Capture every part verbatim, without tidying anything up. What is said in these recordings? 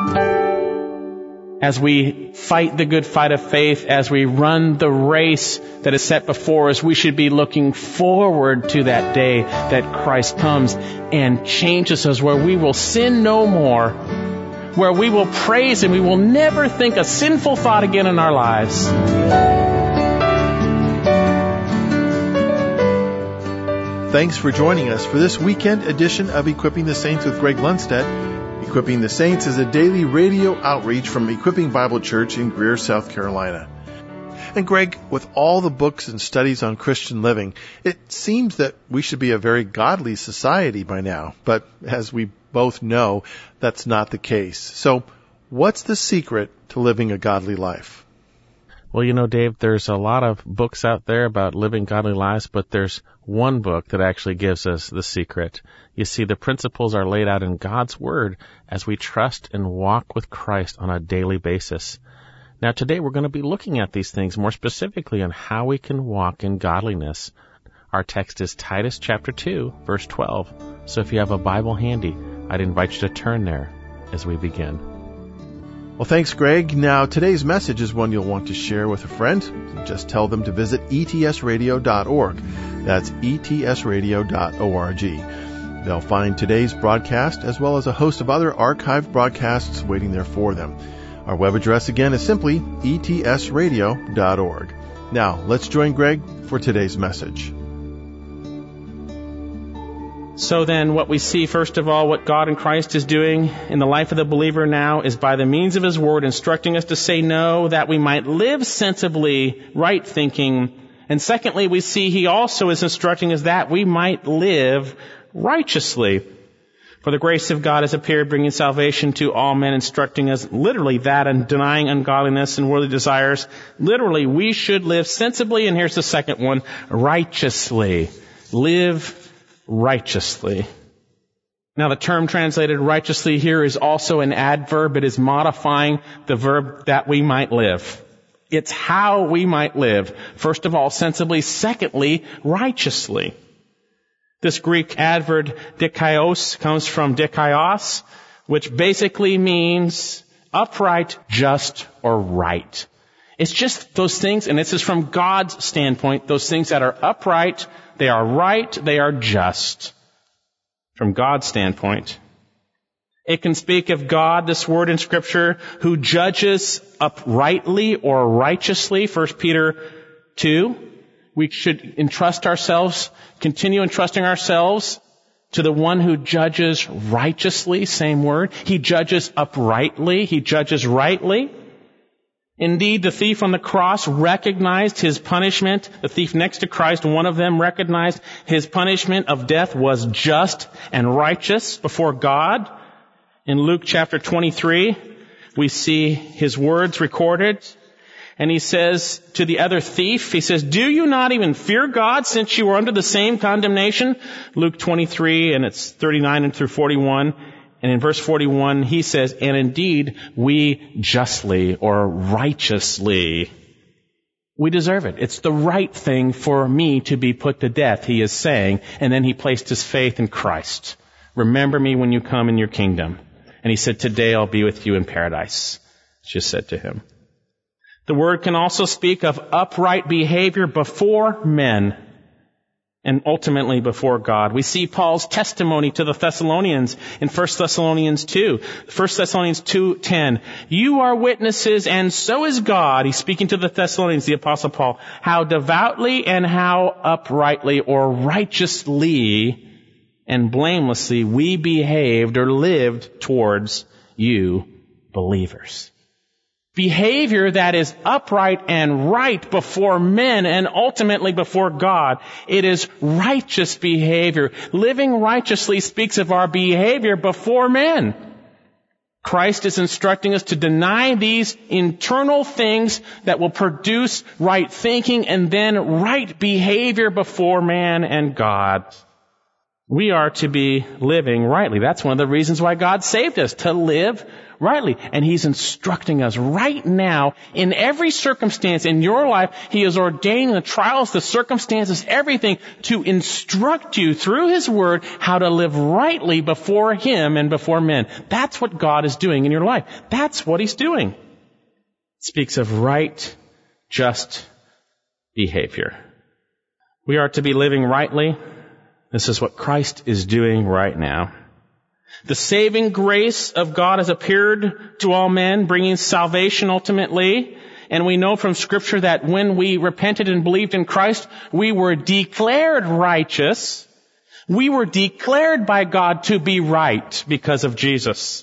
As we fight the good fight of faith, as we run the race that is set before us, we should be looking forward to that day that Christ comes and changes us, where we will sin no more, where we will praise Him. We will never think a sinful thought again in our lives. Thanks for joining us for this weekend edition of Equipping the Saints with Greg Lundstedt. Equipping the Saints is a daily radio outreach from Equipping Bible Church in Greer, South Carolina. And Greg, with all the books and studies on Christian living, it seems that we should be a very godly society by now. But as we both know, that's not the case. So what's the secret to living a godly life? Well, you know, Dave, there's a lot of books out there about living godly lives, but there's one book that actually gives us the secret. You see, the principles are laid out in God's Word as we trust and walk with Christ on a daily basis. Now, today we're going to be looking at these things more specifically on how we can walk in godliness. Our text is Titus chapter two, verse twelve. So if you have a Bible handy, I'd invite you to turn there as we begin. Well, thanks, Greg. Now, today's message is one you'll want to share with a friend. Just tell them to visit E T S radio dot org. That's E T S radio dot org. They'll find today's broadcast as well as a host of other archived broadcasts waiting there for them. Our web address again is simply E T S radio dot org. Now, let's join Greg for today's message. So then what we see, first of all, what God in Christ is doing in the life of the believer now is by the means of His Word instructing us to say no, that we might live sensibly, right thinking. And secondly, we see He also is instructing us that we might live righteously. For the grace of God has appeared, bringing salvation to all men, instructing us literally that and denying ungodliness and worldly desires. Literally, we should live sensibly, and here's the second one, righteously. Live righteously. Now, the term translated righteously here is also an adverb. It is modifying the verb that we might live. It's how we might live. First of all, sensibly. Secondly, righteously. This Greek adverb dikaios comes from dikaios, which basically means upright, just, or right. It's just those things, and this is from God's standpoint, those things that are upright, they are right, they are just. From God's standpoint. It can speak of God, this word in Scripture, who judges uprightly or righteously. First Peter two. We should entrust ourselves, continue entrusting ourselves to the one who judges righteously, same word. He judges uprightly, He judges rightly. Indeed, the thief on the cross recognized his punishment. The thief next to Christ, one of them recognized his punishment of death was just and righteous before God. In Luke chapter twenty-three, we see his words recorded. And he says to the other thief, he says, "Do you not even fear God since you are under the same condemnation?" Luke twenty-three, and it's thirty-nine and through forty-one. And in verse forty-one, he says, "And indeed, we justly or righteously." We deserve it. It's the right thing for me to be put to death, he is saying. And then he placed his faith in Christ. "Remember me when you come in your kingdom." And he said, "Today I'll be with you in paradise." She said to him. The word can also speak of upright behavior before men and ultimately before God. We see Paul's testimony to the Thessalonians in First Thessalonians two. First Thessalonians two ten. "You are witnesses, and so is God," he's speaking to the Thessalonians, the Apostle Paul, "how devoutly and how uprightly or righteously and blamelessly we behaved or lived towards you believers." Behavior that is upright and right before men and ultimately before God. It is righteous behavior. Living righteously speaks of our behavior before men. Christ is instructing us to deny these internal things that will produce right thinking and then right behavior before man and God. We are to be living rightly. That's one of the reasons why God saved us, to live rightly. And He's instructing us right now in every circumstance in your life. He is ordaining the trials, the circumstances, everything to instruct you through His Word how to live rightly before Him and before men. That's what God is doing in your life. That's what He's doing. It speaks of right, just behavior. We are to be living rightly. This is what Christ is doing right now. The saving grace of God has appeared to all men, bringing salvation ultimately. And we know from Scripture that when we repented and believed in Christ, we were declared righteous. We were declared by God to be right because of Jesus.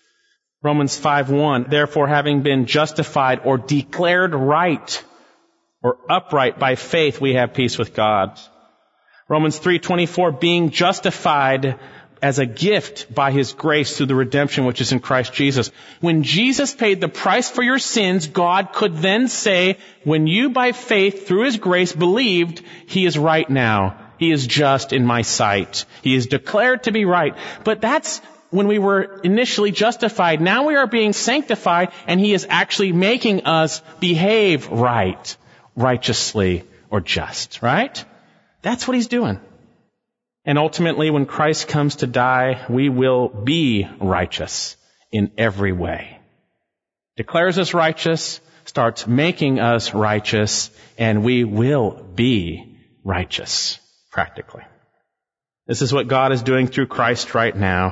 Romans five one, therefore having been justified or declared right or upright by faith, we have peace with God. Romans three twenty-four, being justified as a gift by His grace through the redemption which is in Christ Jesus. When Jesus paid the price for your sins, God could then say, when you by faith through His grace believed, He is right now. He is just in my sight. He is declared to be right. But that's when we were initially justified. Now we are being sanctified, and He is actually making us behave right, righteously, or just, right? That's what He's doing. And ultimately, when Christ comes to die, we will be righteous in every way. Declares us righteous, starts making us righteous, and we will be righteous, practically. This is what God is doing through Christ right now.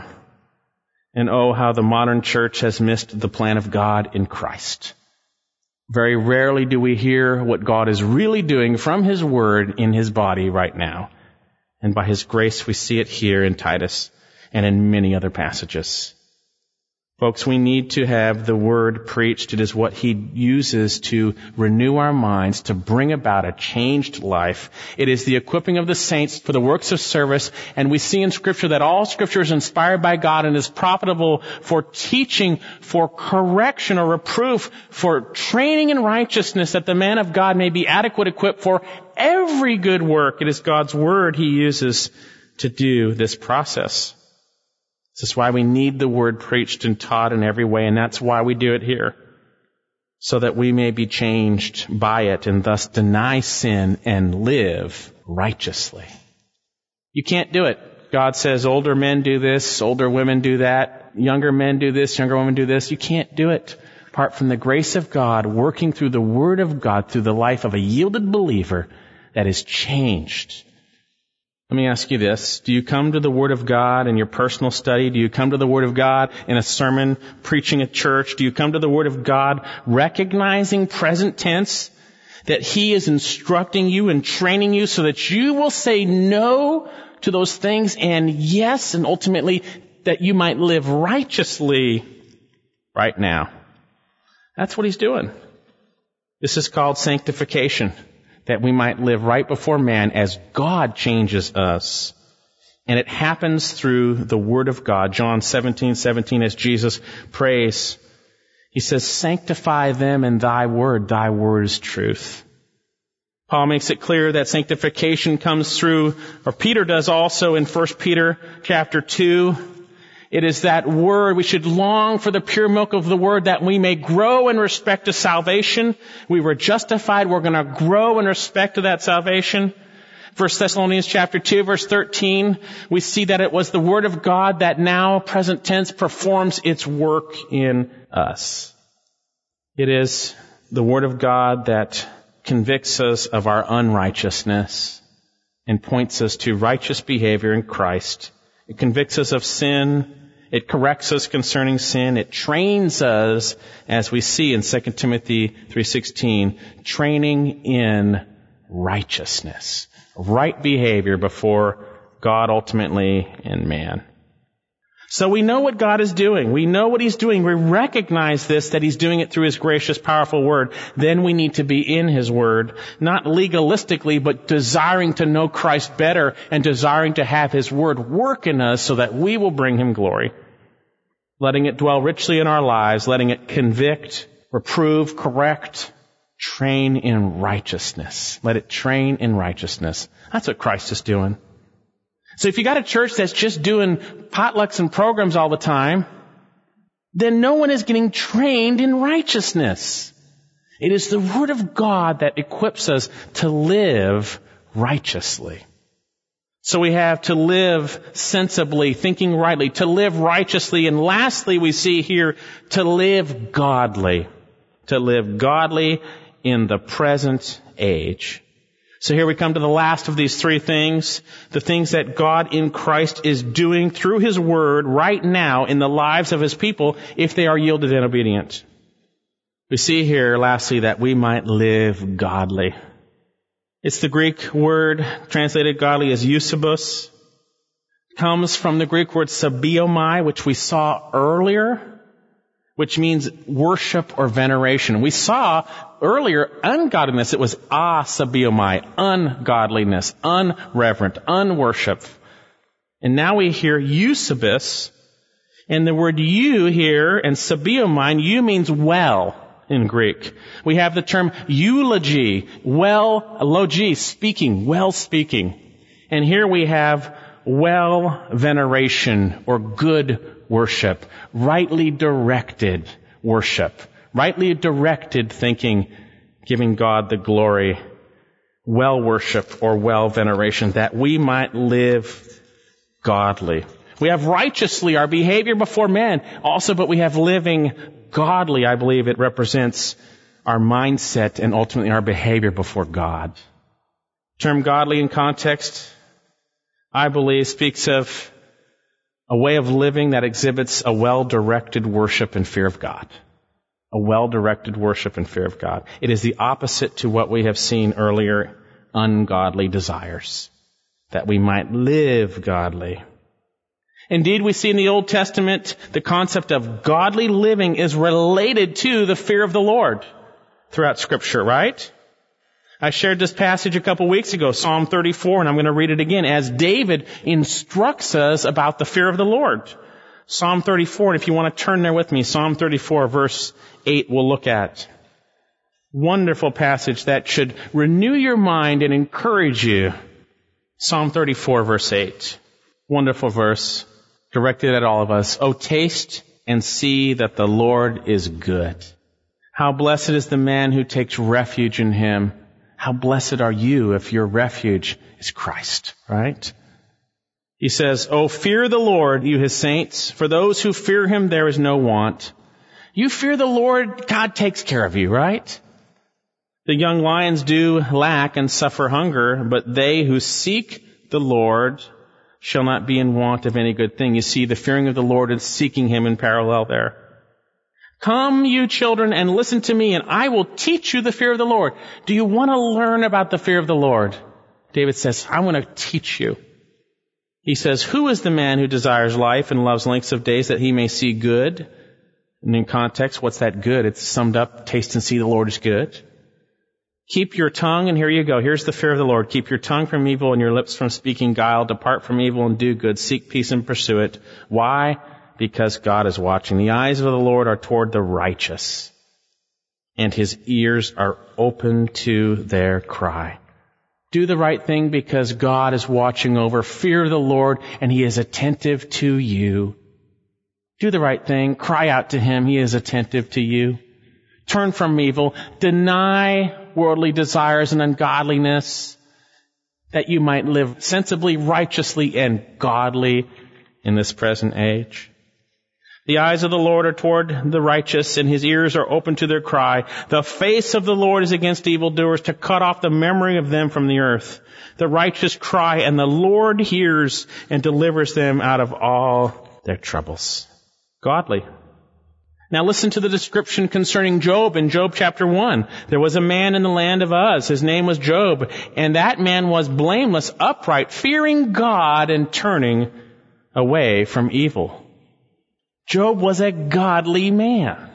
And oh, how the modern church has missed the plan of God in Christ. Very rarely do we hear what God is really doing from His Word in His body right now. And by His grace, we see it here in Titus and in many other passages. Folks, we need to have the Word preached. It is what He uses to renew our minds, to bring about a changed life. It is the equipping of the saints for the works of service. And we see in Scripture that all Scripture is inspired by God and is profitable for teaching, for correction or reproof, for training in righteousness, that the man of God may be adequate, equipped for every good work. It is God's Word He uses to do this process. This is why we need the Word preached and taught in every way, and that's why we do it here, so that we may be changed by it and thus deny sin and live righteously. You can't do it. God says older men do this, older women do that, younger men do this, younger women do this. You can't do it apart from the grace of God working through the Word of God, through the life of a yielded believer that is changed. Let me ask you this. Do you come to the Word of God in your personal study? Do you come to the Word of God in a sermon, preaching at church? Do you come to the Word of God recognizing present tense that He is instructing you and training you so that you will say no to those things and yes, and ultimately that you might live righteously right now? That's what He's doing. This is called sanctification, that we might live right before man as God changes us. And it happens through the Word of God. John seventeen seventeen, as Jesus prays, He says, sanctify them in Thy Word. Thy Word is truth. Paul makes it clear that sanctification comes through, or Peter does also in First Peter chapter two. It is that Word. We should long for the pure milk of the Word that we may grow in respect to salvation. We were justified. We're going to grow in respect to that salvation. First Thessalonians chapter two, verse thirteen, we see that it was the Word of God that now, present tense, performs its work in us. It is the Word of God that convicts us of our unrighteousness and points us to righteous behavior in Christ. It convicts us of sin. It corrects us concerning sin. It trains us, as we see in Second Timothy three sixteen, training in righteousness, right behavior before God ultimately and man. So we know what God is doing. We know what He's doing. We recognize this, that He's doing it through His gracious, powerful Word. Then we need to be in His Word, not legalistically, but desiring to know Christ better and desiring to have His Word work in us so that we will bring Him glory. Letting it dwell richly in our lives, letting it convict, reprove, correct, train in righteousness. Let it train in righteousness. That's what Christ is doing. So if you got a church that's just doing potlucks and programs all the time, then no one is getting trained in righteousness. It is the Word of God that equips us to live righteously. So we have to live sensibly, thinking rightly, to live righteously, and lastly we see here, to live godly. To live godly in the present age. So here we come to the last of these three things, the things that God in Christ is doing through His Word right now in the lives of His people if they are yielded and obedient. We see here, lastly, that we might live godly. It's the Greek word translated godly as eusebos. It comes from the Greek word sabiomai, which we saw earlier, which means worship or veneration. We saw earlier ungodliness. It was asabiomai, ungodliness, unreverent, unworship. And now we hear eusebos, and the word eu here and sabiomai, eu means well in Greek. We have the term eulogy, well, logi, speaking, well speaking. And here we have well veneration or good worship, rightly directed worship, rightly directed thinking, giving God the glory, well worship or well veneration, that we might live godly. We have righteously, our behavior before men, also, but we have living godly. I believe it represents our mindset and ultimately our behavior before God. The term godly in context, I believe, speaks of a way of living that exhibits a well-directed worship and fear of God. A well-directed worship and fear of God. It is the opposite to what we have seen earlier, ungodly desires, that we might live godly. Indeed, we see in the Old Testament the concept of godly living is related to the fear of the Lord throughout Scripture, right? I shared this passage a couple weeks ago, Psalm thirty-four, and I'm going to read it again, as David instructs us about the fear of the Lord. Psalm thirty-four, and if you want to turn there with me, Psalm thirty-four, verse eight, we'll look at. Wonderful passage that should renew your mind and encourage you. Psalm thirty-four, verse eight. Wonderful verse, directed at all of us. Oh, taste and see that the Lord is good. How blessed is the man who takes refuge in Him. How blessed are you if your refuge is Christ, right? He says, oh, fear the Lord, you His saints. For those who fear Him, there is no want. You fear the Lord, God takes care of you, right? The young lions do lack and suffer hunger, but they who seek the Lord shall not be in want of any good thing. You see the fearing of the Lord and seeking Him in parallel there. Come, you children, and listen to me, and I will teach you the fear of the Lord. Do you want to learn about the fear of the Lord? David says, I want to teach you. He says, who is the man who desires life and loves lengths of days that he may see good? And in context, what's that good? It's summed up, taste and see the Lord is good. Keep your tongue, and here you go. Here's the fear of the Lord. Keep your tongue from evil and your lips from speaking guile. Depart from evil and do good. Seek peace and pursue it. Why? Because God is watching. The eyes of the Lord are toward the righteous, and His ears are open to their cry. Do the right thing because God is watching over. Fear the Lord, and He is attentive to you. Do the right thing. Cry out to Him. He is attentive to you. Turn from evil. Deny worldly desires and ungodliness, that you might live sensibly, righteously, and godly in this present age. The eyes of the Lord are toward the righteous, and His ears are open to their cry. The face of the Lord is against evildoers, to cut off the memory of them from the earth. The righteous cry, and the Lord hears and delivers them out of all their troubles. Godly. Now listen to the description concerning Job in Job chapter one. There was a man in the land of Uz. His name was Job, and that man was blameless, upright, fearing God and turning away from evil. Job was a godly man.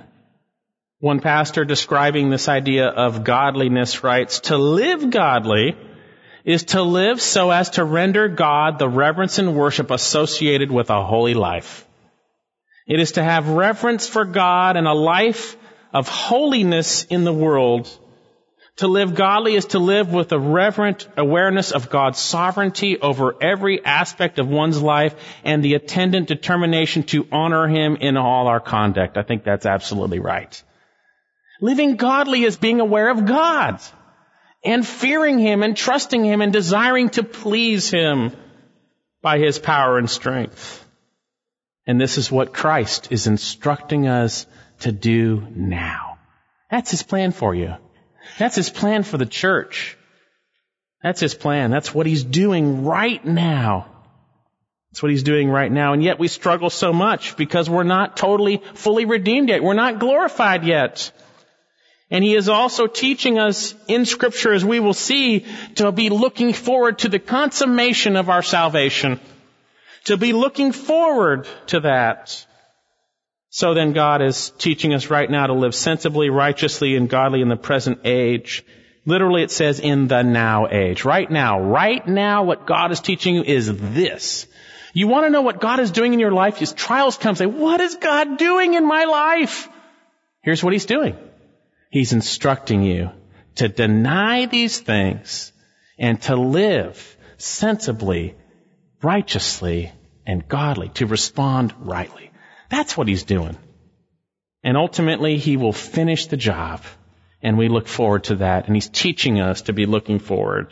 One pastor describing this idea of godliness writes, to live godly is to live so as to render God the reverence and worship associated with a holy life. It is to have reverence for God and a life of holiness in the world, To live godly is to live with a reverent awareness of God's sovereignty over every aspect of one's life and the attendant determination to honor Him in all our conduct. I think that's absolutely right. Living godly is being aware of God and fearing Him and trusting Him and desiring to please Him by His power and strength. And this is what Christ is instructing us to do now. That's His plan for you. That's His plan for the church. That's His plan. That's what He's doing right now. That's what He's doing right now. And yet we struggle so much because we're not totally, fully redeemed yet. We're not glorified yet. And He is also teaching us in Scripture, as we will see, to be looking forward to the consummation of our salvation. To be looking forward to that. So then God is teaching us right now to live sensibly, righteously, and godly in the present age. Literally it says in the now age. Right now. Right now what God is teaching you is this. You want to know what God is doing in your life? His trials come. Say, what is God doing in my life? Here's what He's doing. He's instructing you to deny these things and to live sensibly, righteously, and godly, to respond rightly. That's what He's doing. And ultimately, He will finish the job. And we look forward to that. And He's teaching us to be looking forward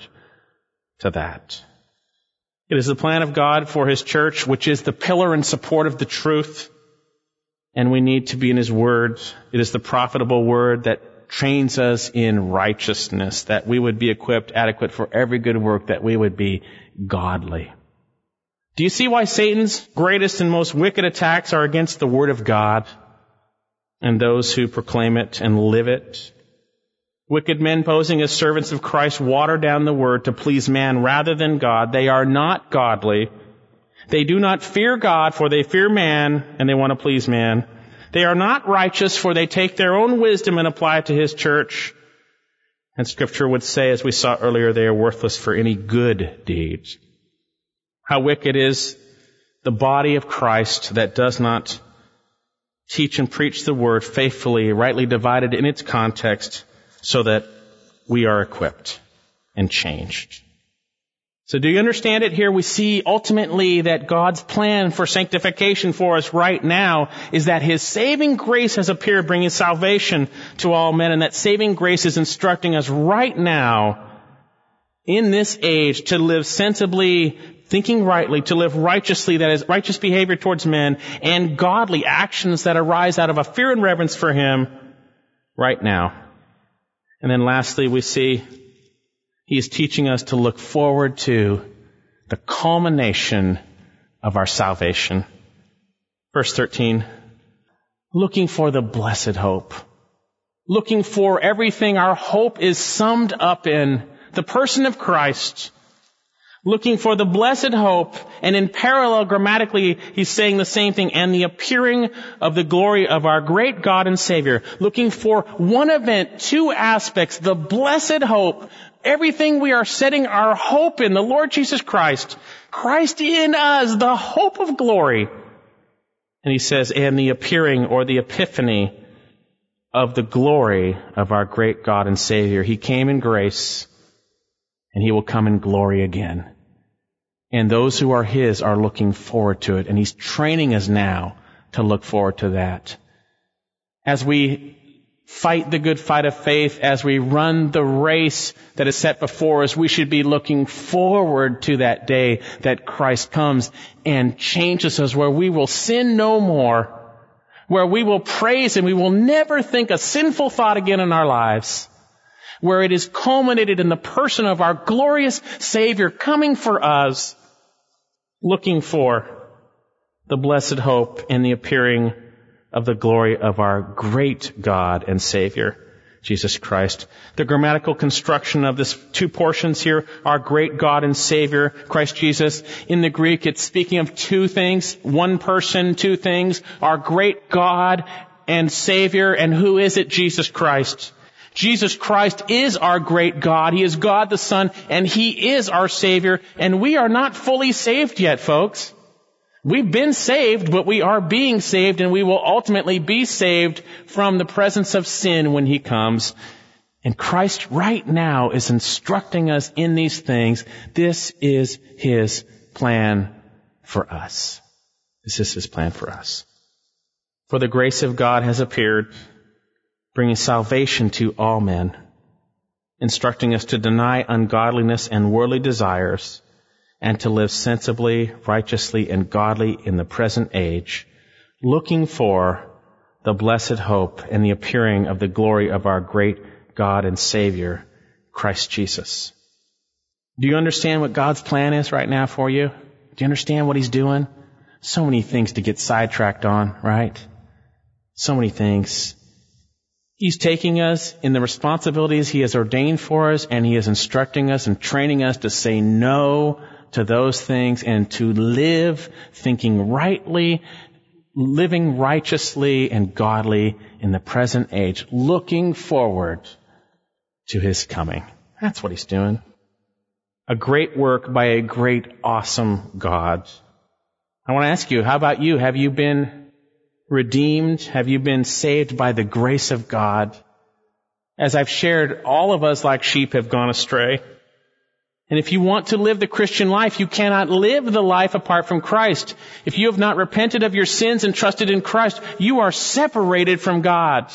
to that. It is the plan of God for His church, which is the pillar and support of the truth. And we need to be in His Word. It is the profitable Word that trains us in righteousness, that we would be equipped, adequate for every good work, that we would be godly. Do you see why Satan's greatest and most wicked attacks are against the Word of God and those who proclaim it and live it? Wicked men posing as servants of Christ water down the Word to please man rather than God. They are not godly. They do not fear God, for they fear man, and they want to please man. They are not righteous, for they take their own wisdom and apply it to His church. And Scripture would say, as we saw earlier, they are worthless for any good deeds. How wicked is the body of Christ that does not teach and preach the Word faithfully, rightly divided in its context, so that we are equipped and changed. So do you understand it? Here we see ultimately that God's plan for sanctification for us right now is that His saving grace has appeared, bringing salvation to all men, and that saving grace is instructing us right now in this age to live sensibly, thinking rightly, to live righteously, that is righteous behavior towards men, and godly actions that arise out of a fear and reverence for Him right now. And then lastly, we see He is teaching us to look forward to the culmination of our salvation. Verse thirteen, looking for the blessed hope. Looking for everything our hope is summed up in, the person of Christ. Looking for the blessed hope, and in parallel, grammatically, he's saying the same thing, and the appearing of the glory of our great God and Savior. Looking for one event, two aspects, the blessed hope, everything we are setting our hope in, the Lord Jesus Christ. Christ in us, the hope of glory. And he says, and the appearing or the epiphany of the glory of our great God and Savior. He came in grace, and He will come in glory again. And those who are His are looking forward to it. And He's training us now to look forward to that. As we fight the good fight of faith, as we run the race that is set before us, we should be looking forward to that day that Christ comes and changes us, where we will sin no more, where we will praise Him, we will never think a sinful thought again in our lives, where it is culminated in the person of our glorious Savior coming for us, looking for the blessed hope and the appearing of the glory of our great God and Savior, Jesus Christ. The grammatical construction of this two portions here, our great God and Savior, Christ Jesus. In the Greek, it's speaking of two things, one person, two things, our great God and Savior. And who is it? Jesus Christ. Jesus Christ is our great God. He is God the Son, and He is our Savior. And we are not fully saved yet, folks. We've been saved, but we are being saved, and we will ultimately be saved from the presence of sin when He comes. And Christ right now is instructing us in these things. This is His plan for us. This is His plan for us. For the grace of God has appeared, bringing salvation to all men, instructing us to deny ungodliness and worldly desires, and to live sensibly, righteously, and godly in the present age, looking for the blessed hope and the appearing of the glory of our great God and Savior, Christ Jesus. Do you understand what God's plan is right now for you? Do you understand what He's doing? So many things to get sidetracked on, right? So many things. He's taking us in the responsibilities He has ordained for us, and He is instructing us and training us to say no to those things and to live thinking rightly, living righteously and godly in the present age, looking forward to His coming. That's what He's doing. A great work by a great, awesome God. I want to ask you, how about you? Have you been redeemed? Have you been saved by the grace of God? As I've shared, all of us like sheep have gone astray. And if you want to live the Christian life, you cannot live the life apart from Christ. If you have not repented of your sins and trusted in Christ, you are separated from God.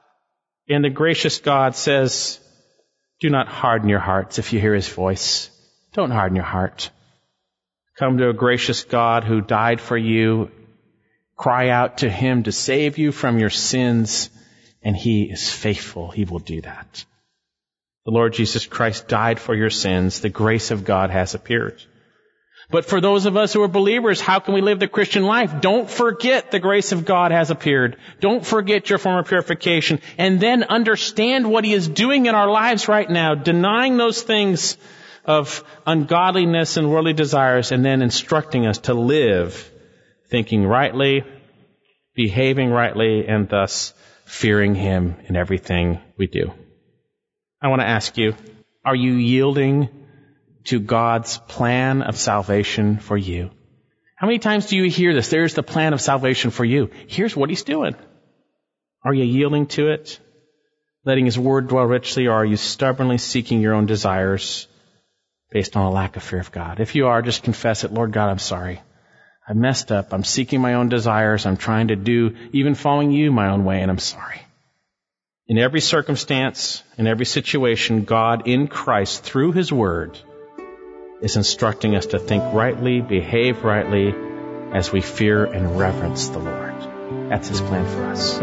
And the gracious God says, do not harden your hearts if you hear His voice. Don't harden your heart. Come to a gracious God who died for you. Cry out to Him to save you from your sins, and He is faithful. He will do that. The Lord Jesus Christ died for your sins. The grace of God has appeared. But for those of us who are believers, how can we live the Christian life? Don't forget the grace of God has appeared. Don't forget your form of purification. And then understand what He is doing in our lives right now, denying those things of ungodliness and worldly desires, and then instructing us to live thinking rightly, behaving rightly, and thus fearing Him in everything we do. I want to ask you, are you yielding to God's plan of salvation for you? How many times do you hear this? There's the plan of salvation for you. Here's what He's doing. Are you yielding to it? Letting His word dwell richly, or are you stubbornly seeking your own desires based on a lack of fear of God? If you are, just confess it. Lord God, I'm sorry. I messed up. I'm seeking my own desires. I'm trying to do, even following You, my own way, and I'm sorry. In every circumstance, in every situation, God in Christ, through His word, is instructing us to think rightly, behave rightly, as we fear and reverence the Lord. That's His plan for us.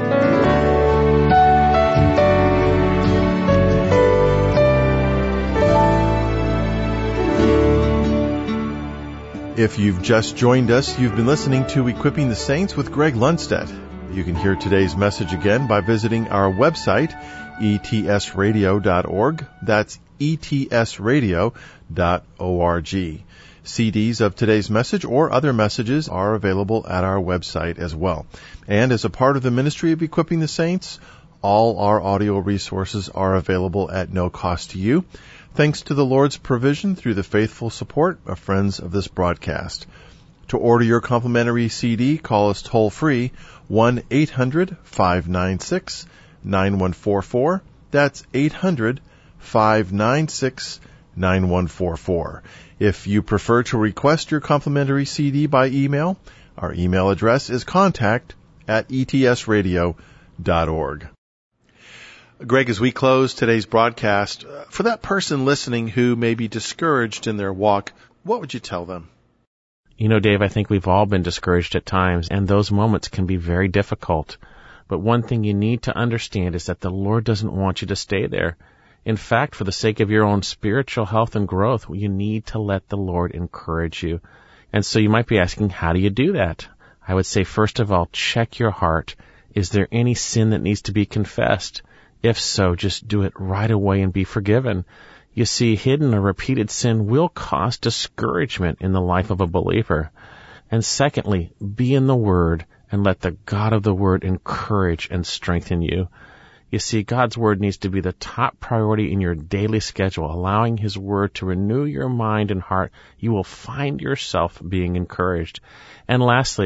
If you've just joined us, you've been listening to Equipping the Saints with Greg Lundstedt. You can hear today's message again by visiting our website, e t s radio dot org. That's e t s radio dot org. C Ds of today's message or other messages are available at our website as well. And as a part of the ministry of Equipping the Saints, all our audio resources are available at no cost to you, thanks to the Lord's provision through the faithful support of friends of this broadcast. To order your complimentary C D, call us toll-free, one eight hundred five nine six nine one four four. That's eight hundred five nine six nine one four four. If you prefer to request your complimentary C D by email, our email address is contact at e t s radio dot org. Greg, as we close today's broadcast, for that person listening who may be discouraged in their walk, what would you tell them? You know, Dave, I think we've all been discouraged at times, and those moments can be very difficult. But one thing you need to understand is that the Lord doesn't want you to stay there. In fact, for the sake of your own spiritual health and growth, you need to let the Lord encourage you. And so you might be asking, how do you do that? I would say, first of all, check your heart. Is there any sin that needs to be confessed? If so, just do it right away and be forgiven. You see, hidden or repeated sin will cause discouragement in the life of a believer. And secondly, be in the Word and let the God of the Word encourage and strengthen you. You see, God's Word needs to be the top priority in your daily schedule, allowing His Word to renew your mind and heart. You will find yourself being encouraged. And lastly,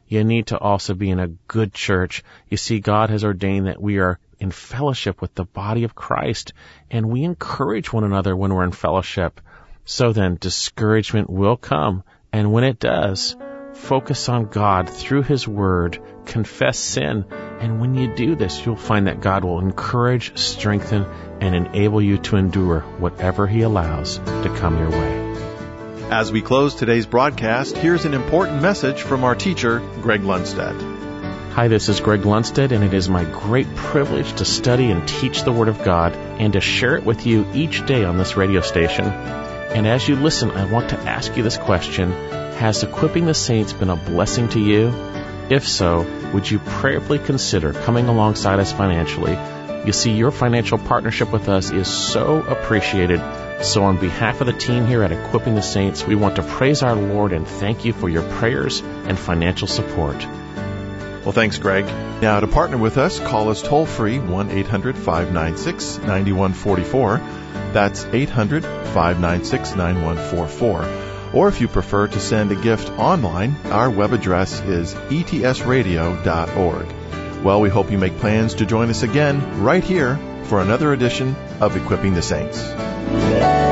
you need to also be in a good church. You see, God has ordained that we are in fellowship with the body of Christ, and we encourage one another when we're in fellowship. So then, discouragement will come, and when it does, focus on God through His Word, confess sin, and when you do this, you'll find that God will encourage, strengthen, and enable you to endure whatever He allows to come your way. As we close today's broadcast, here's an important message from our teacher, Greg Lundstedt. Hi, this is Greg Lundstedt, and it is my great privilege to study and teach the Word of God and to share it with you each day on this radio station. And as you listen, I want to ask you this question: has Equipping the Saints been a blessing to you? If so, would you prayerfully consider coming alongside us financially? You see, your financial partnership with us is so appreciated. So on behalf of the team here at Equipping the Saints, we want to praise our Lord and thank you for your prayers and financial support. Well, thanks, Greg. Now, to partner with us, call us toll-free, one eight hundred five nine six nine one four four. That's eight hundred five nine six nine one four four. Or if you prefer to send a gift online, our web address is e t s radio dot org. Well, we hope you make plans to join us again right here for another edition of Equipping the Saints.